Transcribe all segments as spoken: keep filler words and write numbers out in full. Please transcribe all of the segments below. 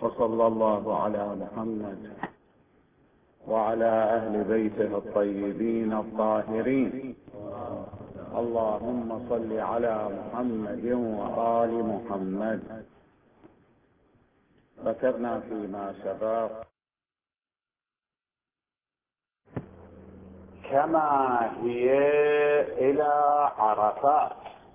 وصلى الله على محمد وعلى أهل بيته الطيبين الطاهرين. اللهم صل على محمد وآل محمد. ذكرنا فيما سبق كما هي إلى عرفات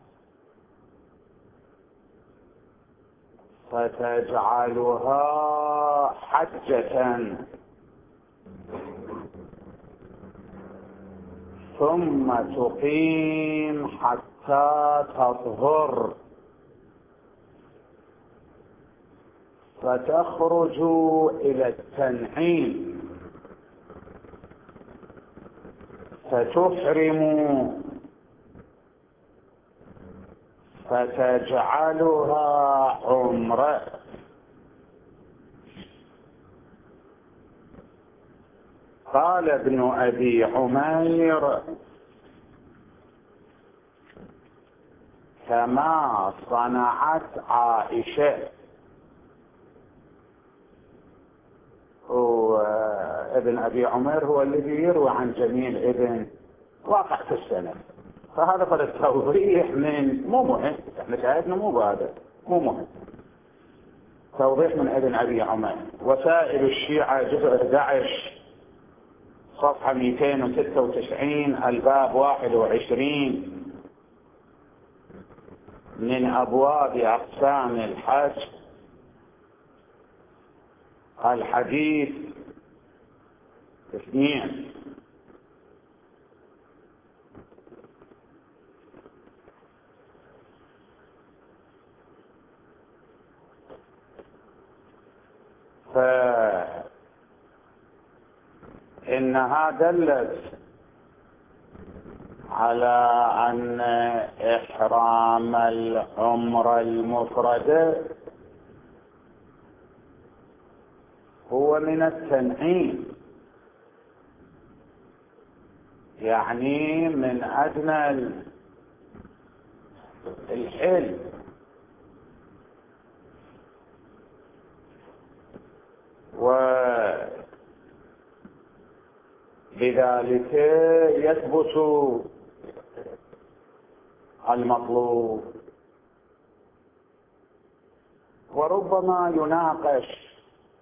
فتجعلها حجة ثم تقيم حتى تطهر فتخرج إلى التنعيم فتحرم فتجعلها عمرة. قال ابن أبي عمير: كما صنعت عائشة. وابن أبي عمير هو الذي يروي عن جميل ابن واقع في السنة، فهذا قد التوضيح من مو مهم، احنا شاهدنا مو بهذا مو مهم، توضيح من ابن أبي عمير. وسائل الشيعة جزء أحد عشر صفحة مئتين وستة وتسعين الباب واحد وعشرين من أبواب أقسام الحج الحديث اثنين. فإنها دلت على أن إحرام العمرة المفردة هو من التنعيم، يعني من أدنى الحل، وبذلك يثبت المطلوب. وربما يناقش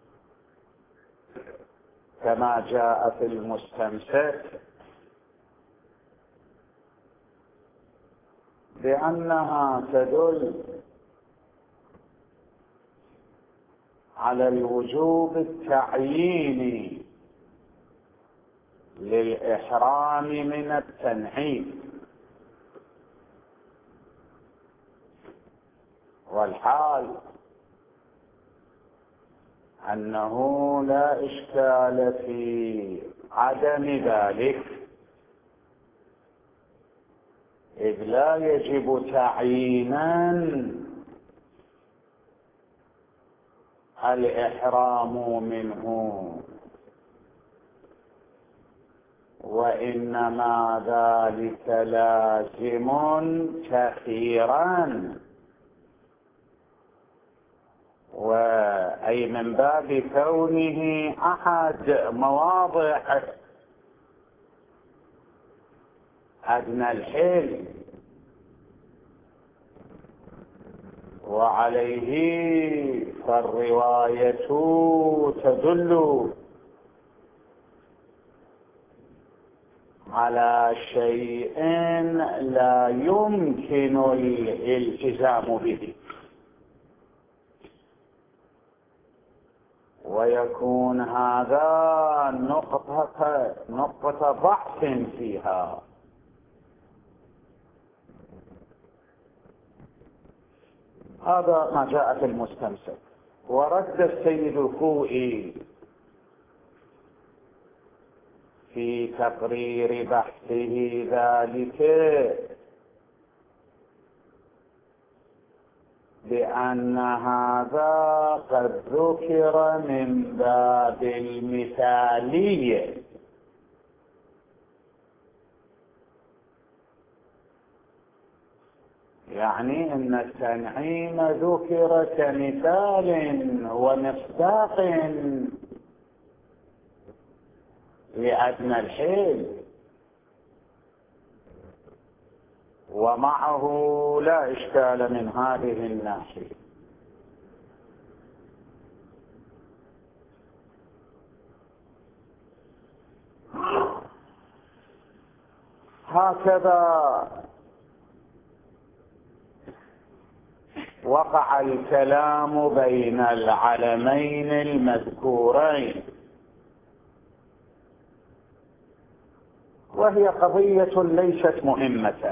كما جاء في المستمسك بأنها تدل على الوجوب التعييني للإحرام من التنعيم، والحال أنه لا إشكال في عدم ذلك، إذ لا يجب تعيينا الإحرام منه، وإنما ذلك لازم كثيرا، وأي من باب كونه أحد مواضع أدنى الحل، وعليه فالرواية تدل على شيء لا يمكن الالتزام به، ويكون هذا نقطة نقطة ضعف فيها. هذا ما جاء في المستمسك. ورد السيد الخوئي في تقرير بحثه ذلك بأن هذا قد ذكر من باب المثالية، يعني ان التنعيم ذكر كمثال ومصداق لأدنى الحيل، ومعه لا إشكال من هذه الناحية. هكذا وقع الكلام بين العلمين المذكورين، وهي قضية ليست مهمة،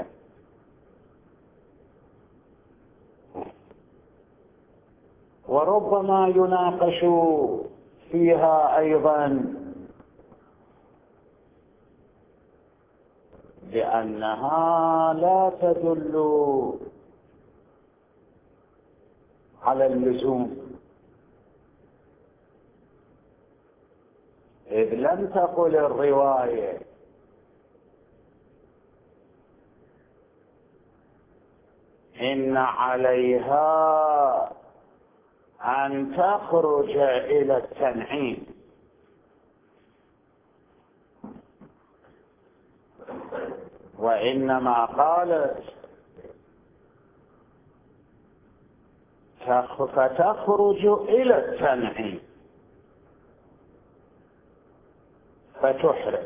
وربما يناقش فيها أيضا لأنها لا تدل على اللزوم، إذ لم تقل الرواية إن عليها أن تخرج إلى التنعيم، وإنما قالت فتخرج إلى التنعيم فتحرم،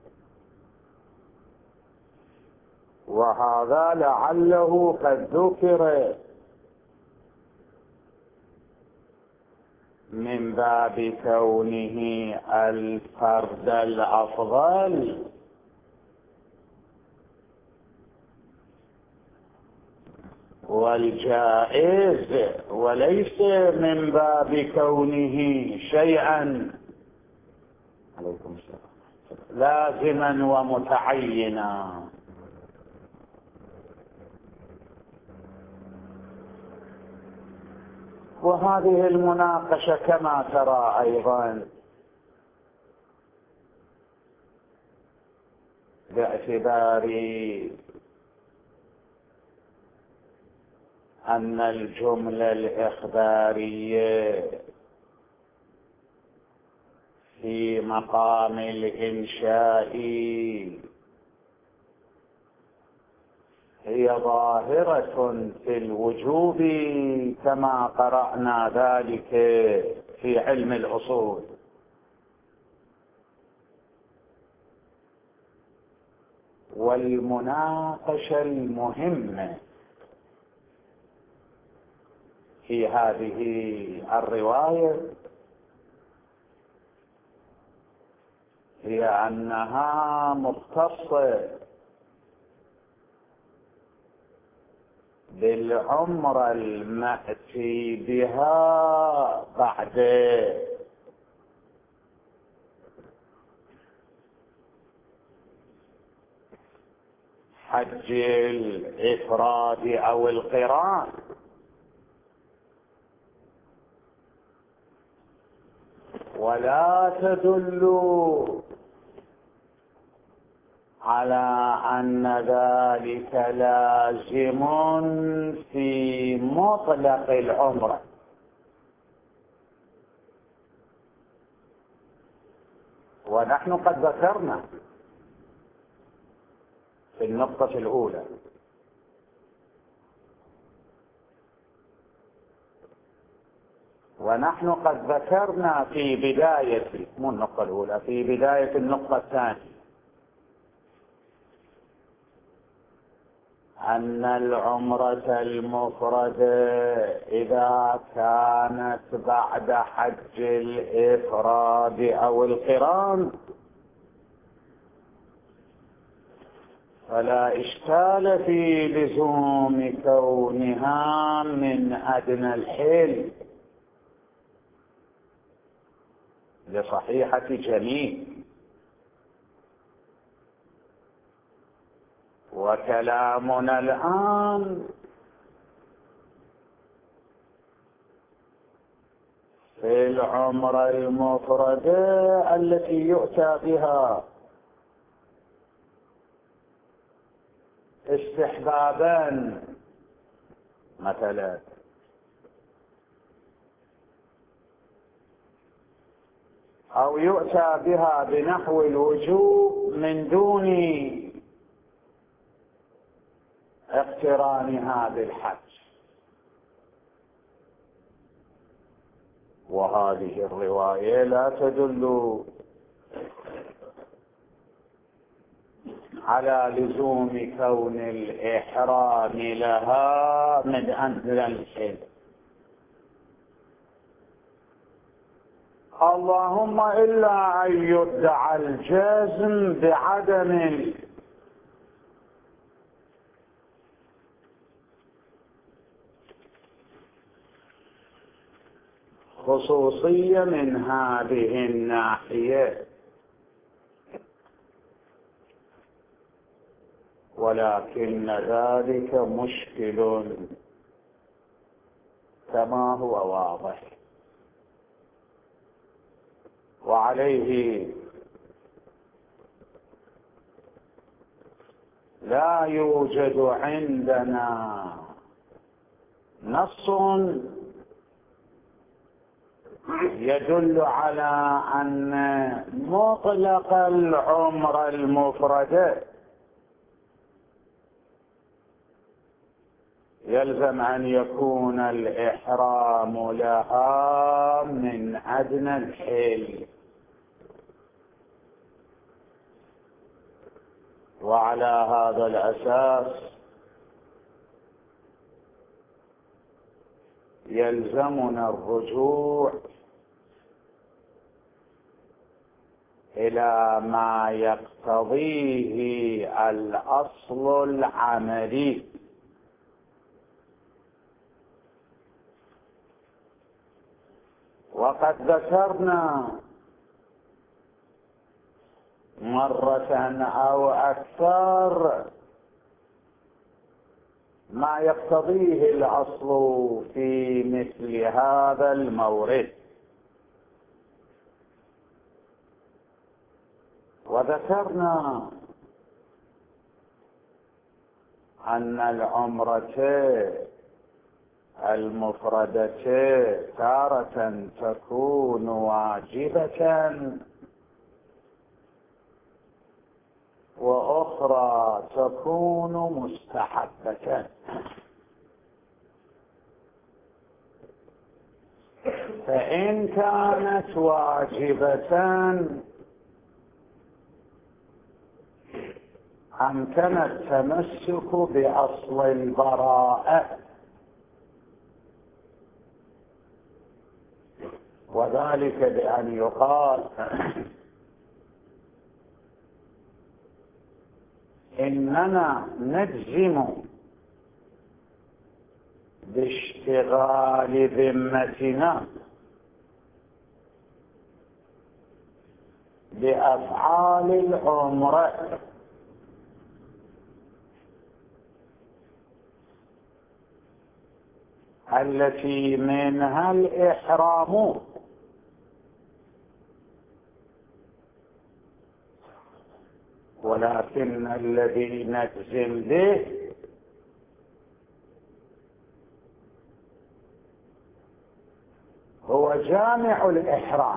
وهذا لعله قد ذكر من باب كونه الفرد الأفضل، والجائز، وليس من باب كونه شيئا عليكم السلام لازما ومتعينا. وهذه المناقشة كما ترى أيضا باعتبار أن الجملة الإخبارية في مقام الإنشاء هي ظاهرة في الوجوب كما قرأنا ذلك في علم الأصول، والمناقشة المهمة في هذه الرواية هي أنها مختصة بالعمرة المأتي بها بعد حج الإفراد أو القران، ولا تدل على أن ذلك لازم في مطلق العمرة. ونحن قد ذكرنا في النقطة الأولى ونحن قد ذكرنا في بداية مو النقطة الأولى في بداية النقطة الثانية أن العمرة المفردة إذا كانت بعد حج الإفراد أو القران فلا إشكال في لزوم كونها من أدنى الحل لصحيحة جميل. وكلامنا الآن في العمرة المفردة التي يؤتى بها استحبابا مثلا، أو يؤتى بها بنحو الوجوب من دون اقترانها بالحج. وهذه الرواية لا تدل على لزوم كون الإحرام لها من أجل الحج، اللهم إلا أن يدعى الجزم بعدم خصوصية من هذه الناحية، ولكن ذلك مشكل كما هو واضح. وعليه لا يوجد عندنا نص يدل على أن مطلق العمرة المفردة يلزم أن يكون الإحرام لها من أدنى الحل. وعلى هذا الأساس يلزمنا الرجوع إلى ما يقتضيه الأصل العملي، وقد ذكرنا مرة أو أكثر ما يقتضيه الأصل في مثل هذا المورد. وذكرنا أن العمرة المفردة تارة تكون واجبة وأخرى تكون مستحبة. فإن كانت واجبة أمكن التمسك بأصل البراءة، وذلك بأن يقال إننا نجزم باشتغال ذمتنا بأفعال العمرة التي منها الإحرام، ولكن الذي نجزم به هو جامع الإحرام،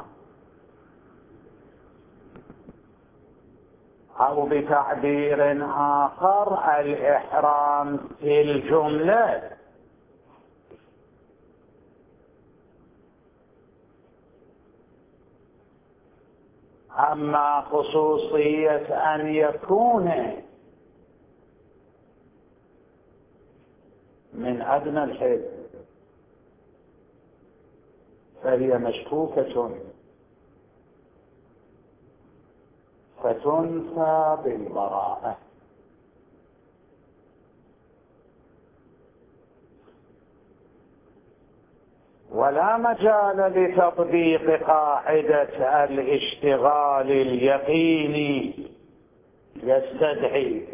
أو بتعبير آخر الإحرام في الجملة. أما خصوصية أن يكون من أدنى الحل فهي مشكوكة، فتنفى بالبراءة. ولا مجال لتطبيق قاعدة الاشتغال اليقيني يستدعي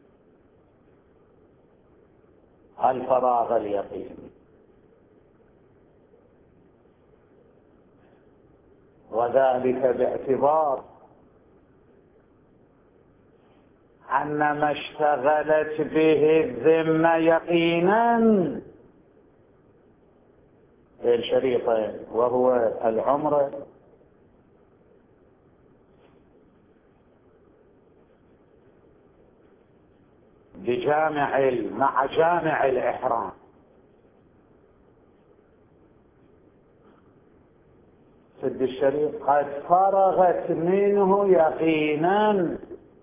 الفراغ اليقيني، وذلك باعتبار أن ما اشتغلت به الذمة يقينا بين شريطين وهو العمرة بجامع مع جامع الإحرام، سد الشريط قد فرغت منه يقينا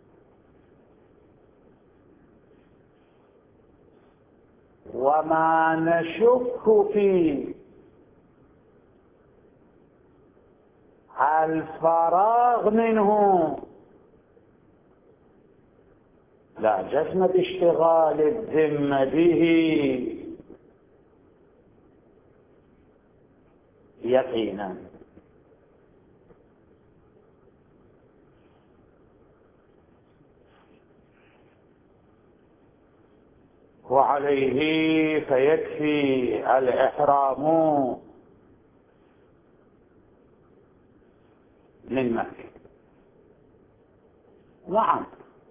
وما نشك في الفراغ منه لا جزم باشتغال الذمة به يقينا. وعليه فيكفي الإحرام من مكة. نعم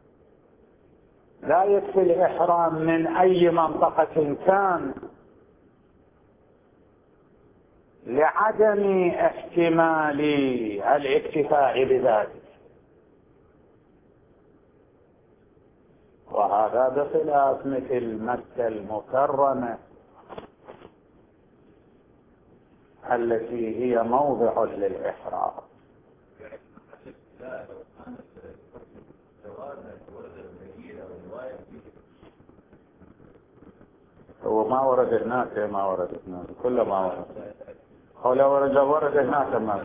لا يكفي الإحرام من أي منطقة كان لعدم احتمال الاكتفاء بذلك، وهذا بخلاف مثل مكة المكرمة التي هي موضع للإحرام. هو ما ورد هناك ما ورد هناك كل ما ورد هو لو ورد ورد هناك ما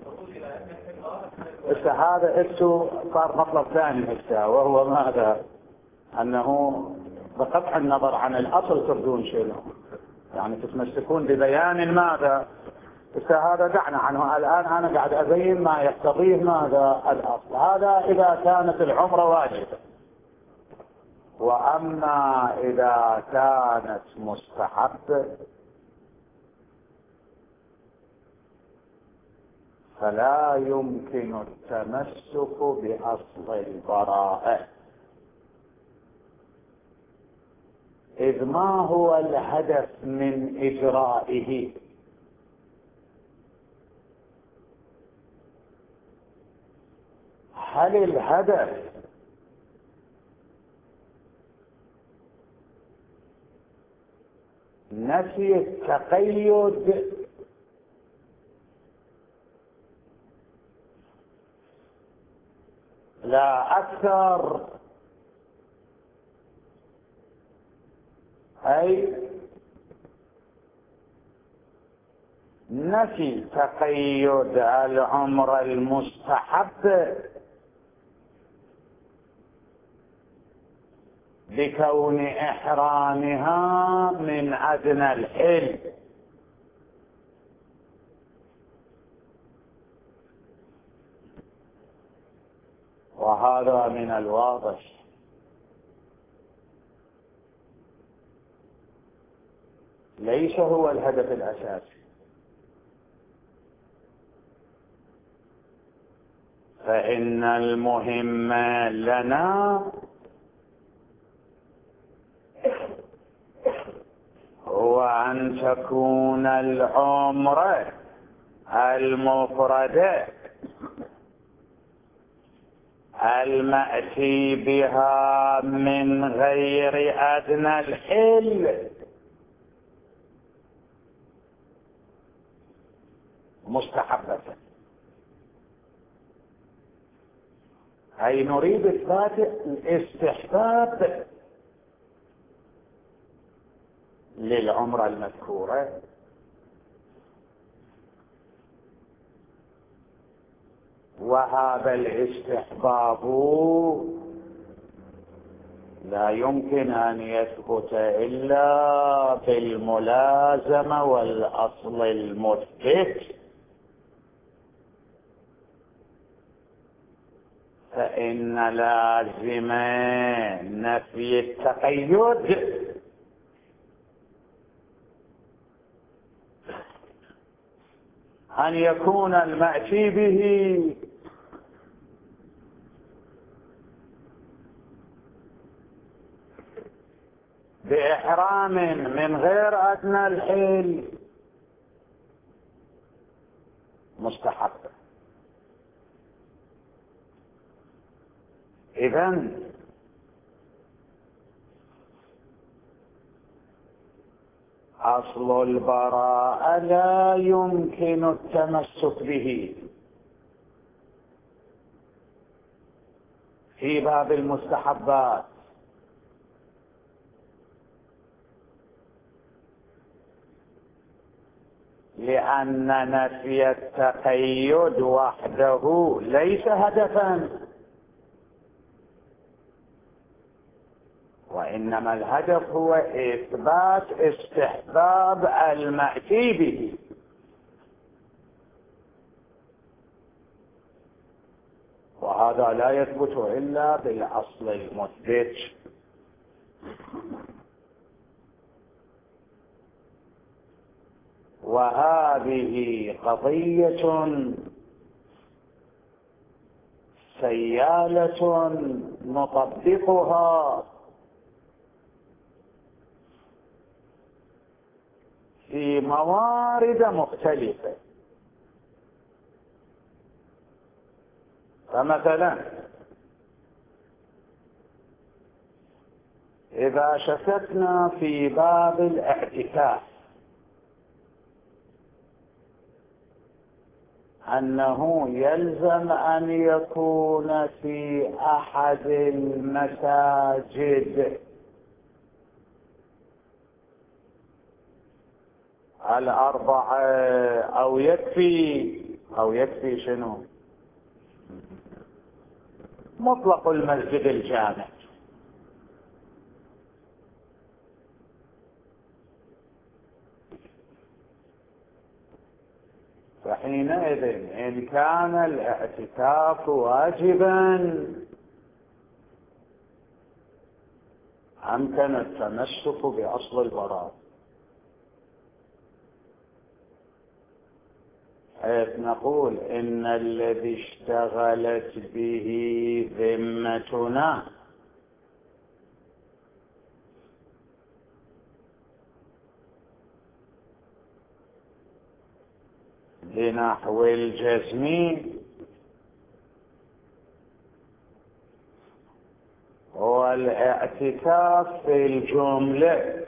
هسه هذا اسمه صار مطلب ثاني هسه، وهو ماذا؟ أنه بقطع النظر عن الأصل تردون شنو، يعني تتمسكون ببيان ماذا؟ هسه هذا دعنا عنه الآن، أنا قاعد أبين ما يقتضيه ماذا الأصل. هذا إذا كانت العمرة واجبة، وأما إذا كانت مستحبة فلا يمكن التمسك بأصل البراءة، إذ ما هو الهدف من إجرائه؟ هل الهدف نفي التقيد لا أكثر، أي نفي تقيد العمرة المستحب بكون إحرامها من أدنى الحل، وهذا من الواضح ليس هو الهدف الأساسي. فإن المهم لنا هو أن تكون العمرة المفردة المأتي بها من غير أدنى الحل مستحبة، أي نريد إثبات الاستحباب للعمرة المذكورة. وهذا الاستحباب لا يمكن أن يثبت إلا بالملازمة والأصل المثبت، فإن لازم نفي التقيد أن يكون المأتي به بإحرام من غير أدنى الحل مستحبة. إذن أصل البراءة لا يمكن التمسك به في باب المستحبات، لأن نفي التقيد وحده ليس هدفا، وإنما الهدف هو إثبات استحباب المأتي به. وهذا لا يثبت إلا بالأصل المثبت. وهذه قضية سيالة نطبقها في موارد مختلفة. فمثلا إذا شككنا في باب الاعتكاف أنه يلزم أن يكون في أحد المساجد الأربعة أو يكفي أو يكفي شنو مطلق المسجد الجامع، فحينئذ إن كان الاعتكاف واجبا أمكن التمسك بأصل البراءة، حيث نقول إن الذي اشتغلت به ذمتنا بنحو الجزم هو الاعتكاف في الجملة،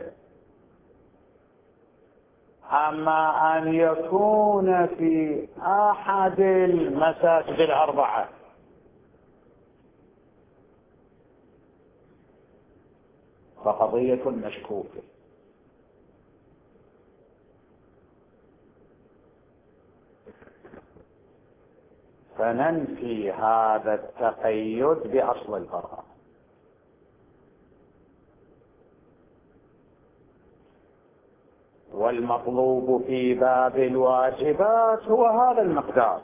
أما أن يكون في أحد المساجد الأربعة فقضية مشكوكة. فننفي هذا التقيد بأصل البراءة. والمطلوب في باب الواجبات هو هذا المقدار،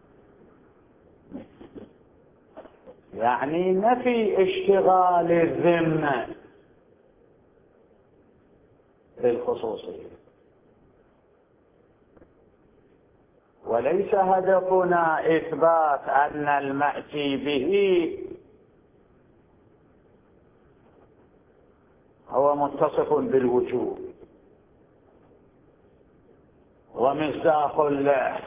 يعني نفي اشتغال الذمة بالخصوصية، وليس هدفنا إثبات أن المأتي به هو متصف بالوجوب ومصداق له،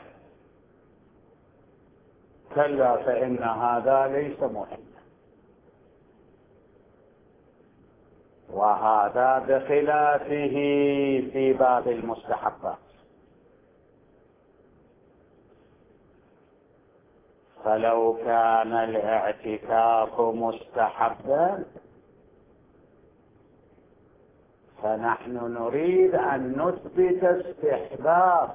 كلا فإن هذا ليس مهما، وهذا بخلافه في باب المستحبات. فلو كان الاعتكاف مستحبا فنحن نريد أن نثبت استحباب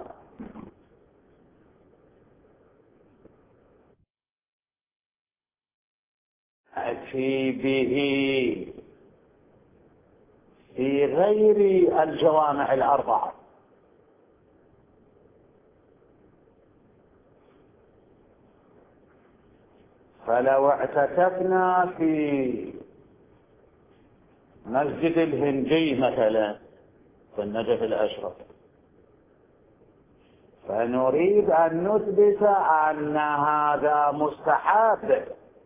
أتي به في غير الجوامع الأربعة، فلو اعتكفنا في مسجد الهندي مثلا في النجف الأشرف فنريد أن نثبت أن هذا مستحب،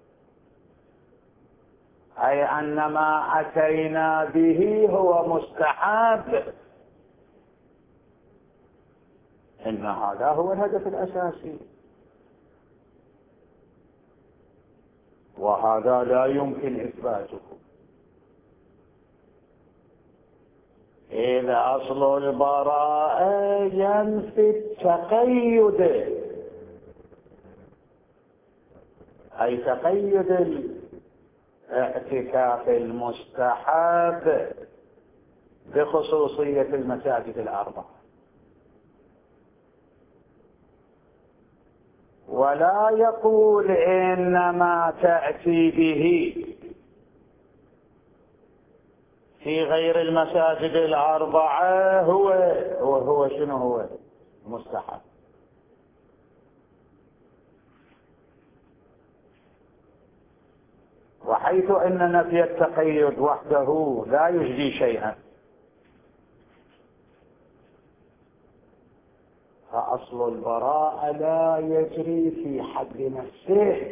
أي أن ما أتينا به هو مستحب، إن هذا هو الهدف الأساسي، وهذا لا يمكن إثباته. إذا أصل البراءة ينفي التقيد، أي تقيد الاعتكاف المستحب بخصوصية المساجد الأربعة، ولا يقول إنما تأتي به في غير المساجد الأربعة هو هو, هو شنو هو مستحب. وحيث أن نفي التقيد وحده لا يجدي شيئا، فأصل البراءة لا يجري في حد نفسه،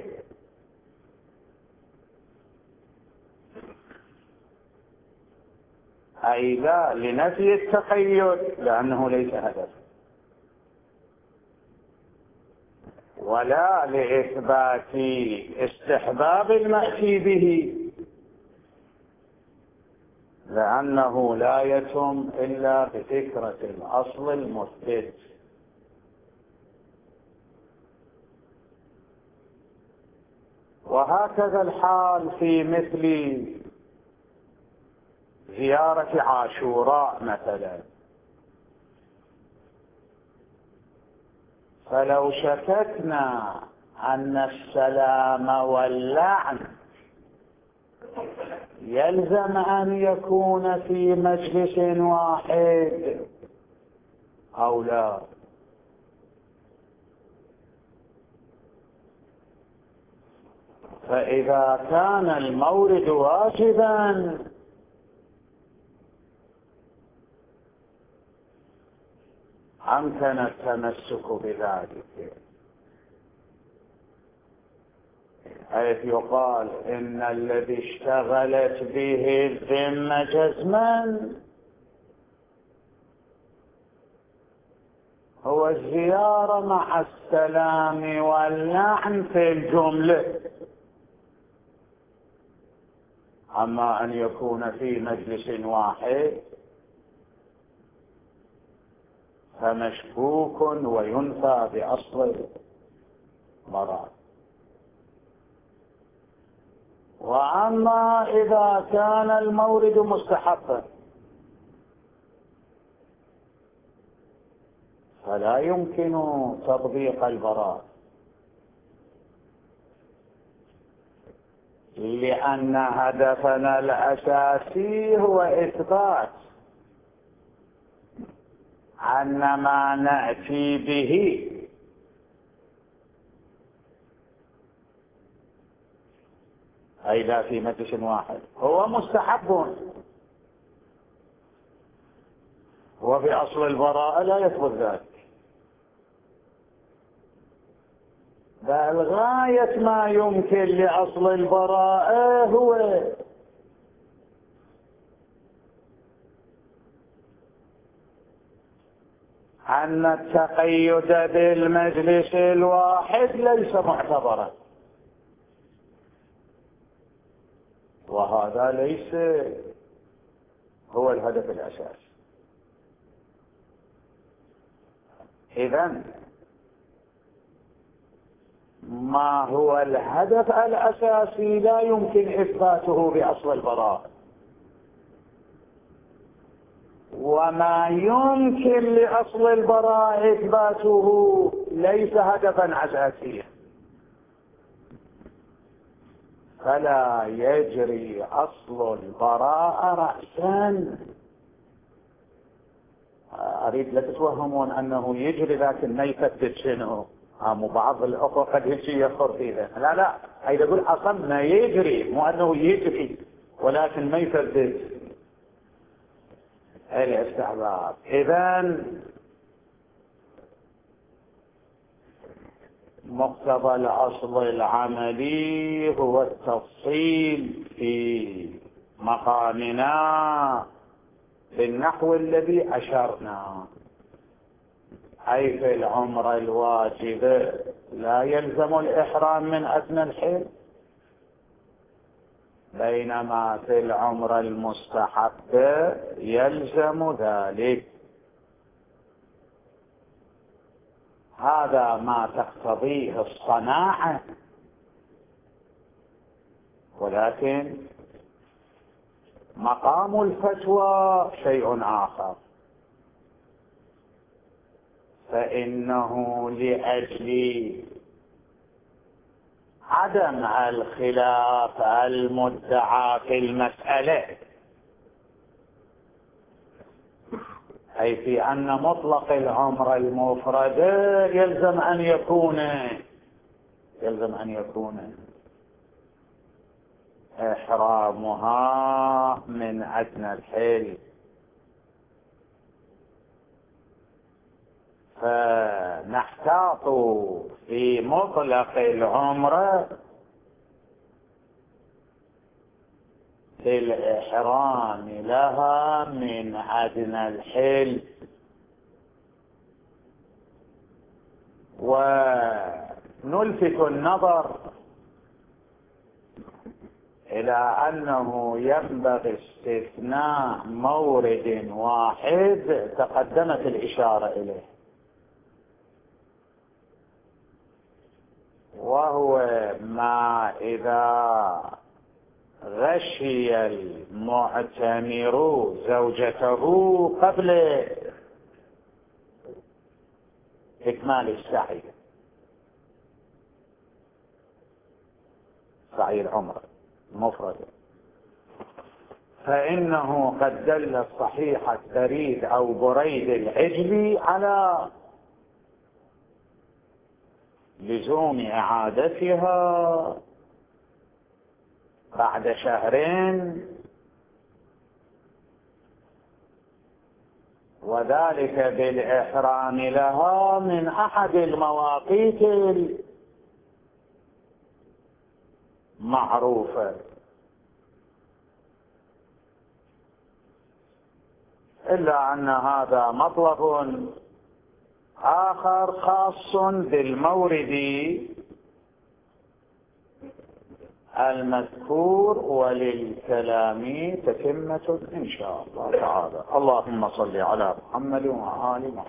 أي لا لنفي التقيد لأنه ليس هدف، ولا لإثبات استحباب المأتي به لأنه لا يتم إلا بفكرة الأصل المثبت. وهكذا الحال في مثل زيارة عاشوراء مثلا، فلو شككنا أن السلام واللعن يلزم أن يكون في مجلس واحد أو لا، فإذا كان المورد واجبا أمكن التمسك بذلك، حيث يقال إن الذي اشتغلت به الذمة جزما هو الزيارة مع السلام واللعن في الجملة، أما أن يكون في مجلس واحد فمشكوك وينفى بأصل البراءة. وأما إذا كان المورد مستحبا فلا يمكن تطبيق البراءة، لأن هدفنا الأساسي هو إثبات أن ما نأتي به أي لا في مجلس واحد هو مستحب، وبأصل البراءة لا يثبت ذلك، بل غاية ما يمكن لأصل البراءة هو أن التقيد بالمجلس الواحد ليس معتبرا، وهذا ليس هو الهدف الأساسي. إذن ما هو الهدف الأساسي لا يمكن إثباته بأصل البراءة، وما يمكن لأصل البراءة إثباته ليس هدفا أساسيا، فلا يجري أصل البراءة رأسا. أريد لا تتوهمون أنه يجري لكن ما يثبت شنو، مو بعض الأخوة قد يجي يخر فيه، لا لا هيدا يقول أصلا ما يجري، مو أنه يجري ولكن ما يثبت الاستحباب. إذن مقتضى الأصل العملي هو التفصيل في مقامنا بالنحو الذي أشرنا، أي في العمرة الواجبة لا يلزم الإحرام من أدنى الحل، بينما في العمرة المستحبة يلزم ذلك. هذا ما تقتضيه الصناعة، ولكن مقام الفتوى شيء آخر، فإنه لأجل عدم الخلاف المدعى في المسألة، أي في أن مطلق العمرة المفردة يلزم أن يكون يلزم أن يكون إحرامها من أدنى الحل، فنحتاط في مطلق العمرة في الإحرام لها من أدنى الحل، ونلفت النظر إلى أنه ينبغي استثناء مورد واحد تقدمت الإشارة إليه، وهو ما إذا غشي المعتمر زوجته قبل إكمال السعي، سعي العمرة المفردة، فإنه قد دل صحيحة بريد أو بريد العجلي على لزوم إعادتها بعد شهرين، وذلك بالإحرام لها من أحد المواقيت المعروفة، إلا أن هذا مطلب آخر خاص بالمورد المذكور، وللكلام تتمة إن شاء الله تعالى. اللهم صل على محمد وآل محمد.